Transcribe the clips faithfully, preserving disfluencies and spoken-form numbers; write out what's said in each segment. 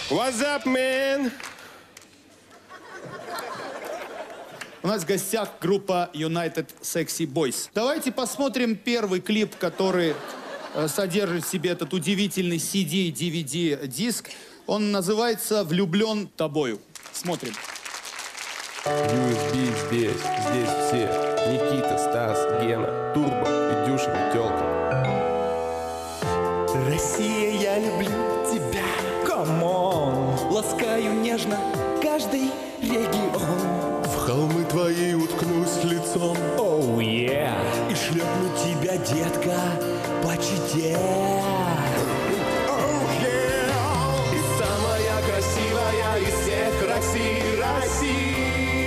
What's up, man? У нас в гостях группа United Sexy Boys. Давайте посмотрим первый клип, который э, содержит в себе этот удивительный си ди ди ви ди-диск. Он называется «Влюблен тобою». Смотрим. ю эс би здесь, здесь все. Никита, Стас, Гена, Турбо и Дюша Метелка. Россия, я люблю тебя. Камон. Ласкаю нежно каждый регион. В холмы твои уткнусь лицом. Оу, oh, yeah. И шлепну тебя, детка, по чете. Oh, yeah. И самая красивая из всех России, Россия.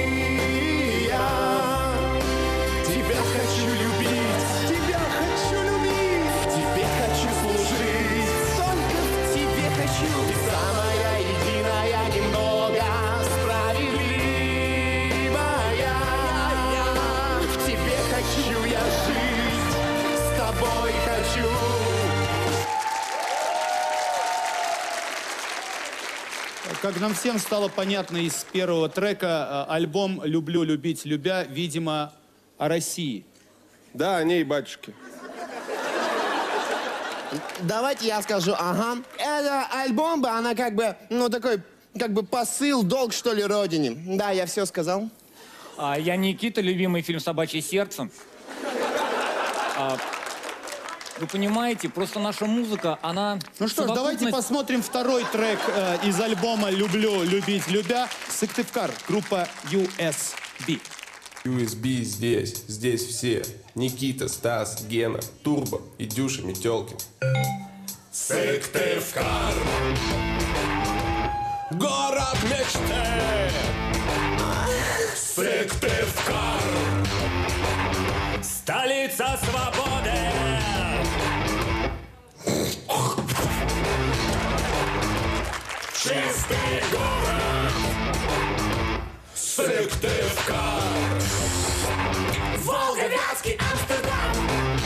Тебя хочу любить, тебя хочу любить. В тебе хочу служить, только в тебе хочу. Ты самая единая, немного справедливая. В тебе хочу я жить, с тобой хочу. Как нам всем стало понятно из первого трека, альбом «Люблю, любить, любя», видимо, о России. Да, о ней, батюшки. Давайте я скажу, ага. Это альбом, она как бы, ну такой, как бы посыл, долг, что ли, родине. Да, я все сказал. А, я Никита, любимый фильм «Собачье сердце». А, вы понимаете, просто наша музыка, она... Ну что ж, давайте посмотрим второй трек э, из альбома «Люблю, любить, любя». Сыктывкар, группа ю эс би. ю эс би здесь, здесь все. Никита, Стас, Гена, Турбо и Дюша Метелкин. Сыктывкар, город мечты. Сыктывкар, Столица свободы. чистый город. Сыктывкар, Волга, Вятский, Амстердам.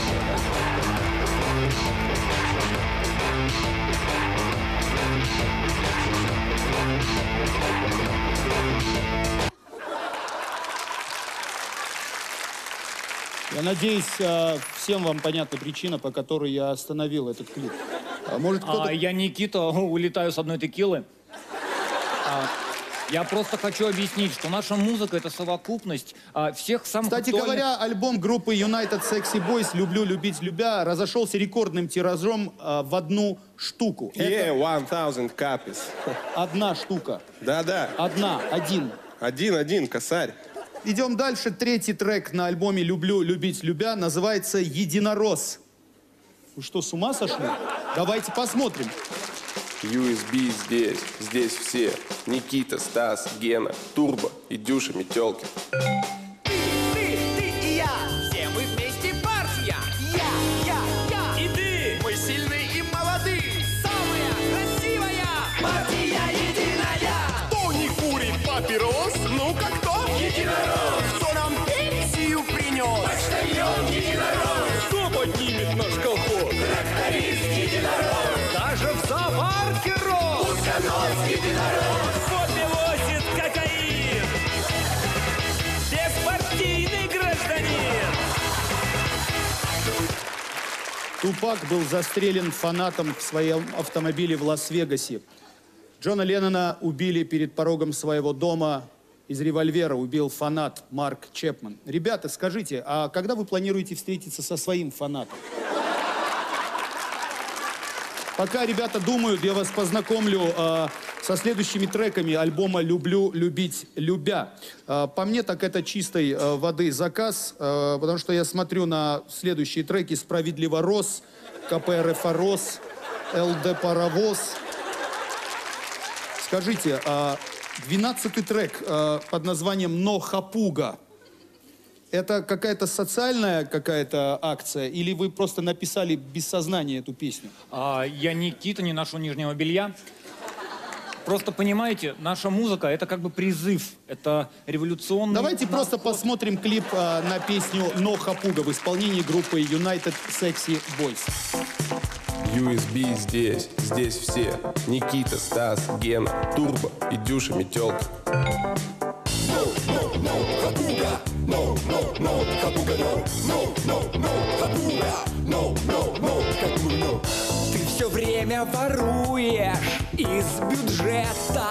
Я надеюсь, э, всем вам понятна причина, по которой я остановил этот клип. А может, кто-то... А, я Никита, улетаю с одной текилы. А, я просто хочу объяснить, что наша музыка — это совокупность а, всех самых Кстати актуальных... говоря, альбом группы United Sexy Boys «Люблю, любить, любя» разошелся рекордным тиражом э, в одну штуку. Yeah, one thousand copies. Одна штука. Да-да. Одна, один. Один-один, косарь. Идем дальше. Третий трек на альбоме «Люблю, любить, любя» называется «Единорос». Вы что, с ума сошли? Давайте посмотрим. ю эс би здесь, здесь все. Никита, Стас, Гена, Турбо и Дюша Метелкин. Ты, ты и я. Все мы вместе партия. Я, я, я. И ты. Мы сильные и молоды. Самая красивая партия единая. кто не курит папирос? Ну-ка, кто? Единорос. Кто нам пенсию принес? Почтальон единорос. Кто поднимет наш колхоз? Тракторист единорос. Даже в зоопарке рос. Утконос единорос. Кофе возит кокаин. Беспартийный гражданин. Тупак был застрелен фанатом в своем автомобиле в Лас-Вегасе. Джона Леннона убили перед порогом своего дома. Из револьвера убил фанат Марк Чепман. Ребята, скажите, а когда вы планируете встретиться со своим фанатом? Пока ребята думают, я вас познакомлю э, со следующими треками альбома «Люблю, любить, любя». Э, по мне, так это чистой э, воды заказ, э, потому что я смотрю на следующие треки «Справедливо рос», ка пэ эр эф а рос, эл дэ паровоз. Скажите, э, двенадцатый трек э, под названием «Но хапуга». Это какая-то социальная какая-то акция, или вы просто написали без сознания эту песню? А, я Никита, не ношу нижнего белья. Просто понимаете, наша музыка — это как бы призыв, это революционный... Давайте просто посмотрим клип а, на песню «Но хапуга» в исполнении группы United Sexy Boys. ю эс би здесь, здесь все. Никита, Стас, Гена, Турбо и Дюша Метелка. Ты все время воруешь из бюджета.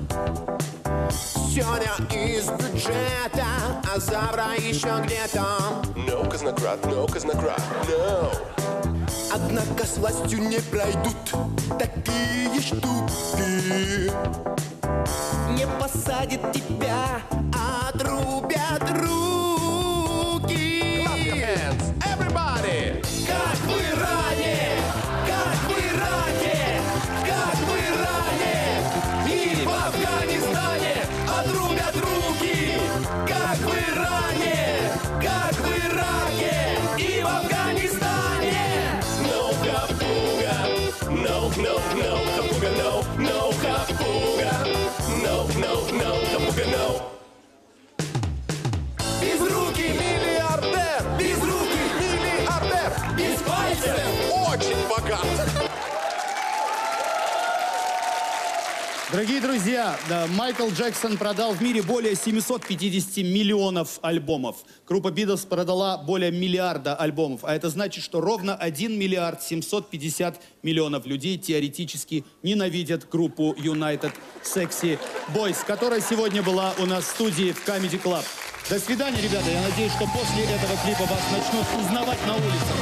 Сегодня из бюджета, а завтра еще где-то. No, казнократ, no, казнократ, no. Однако с властью не пройдут такие штуки. Не посадят тебя, а отрубят руки. Clap your hands, everybody. Как в Иране, как в Ираке, как в Иране и в Афганистане отрубят руки. Как в Иране, как в Ираке и в Афганистане. No хапуга, no, no, no, хапуга, no, no хапуга, no, no, no, хапуга, no. Без руки миллиардер, без руки миллиардер, без пальцев. Очень богат. Дорогие друзья, да, Майкл Джексон продал в мире более семисот пятидесяти миллионов альбомов. Группа Битлз продала более миллиарда альбомов. А это значит, что ровно один миллиард семьсот пятьдесят миллионов людей теоретически ненавидят группу United Sexy Boys, которая сегодня была у нас в студии в Comedy Club. До свидания, ребята. Я надеюсь, что после этого клипа вас начнут узнавать на улицах.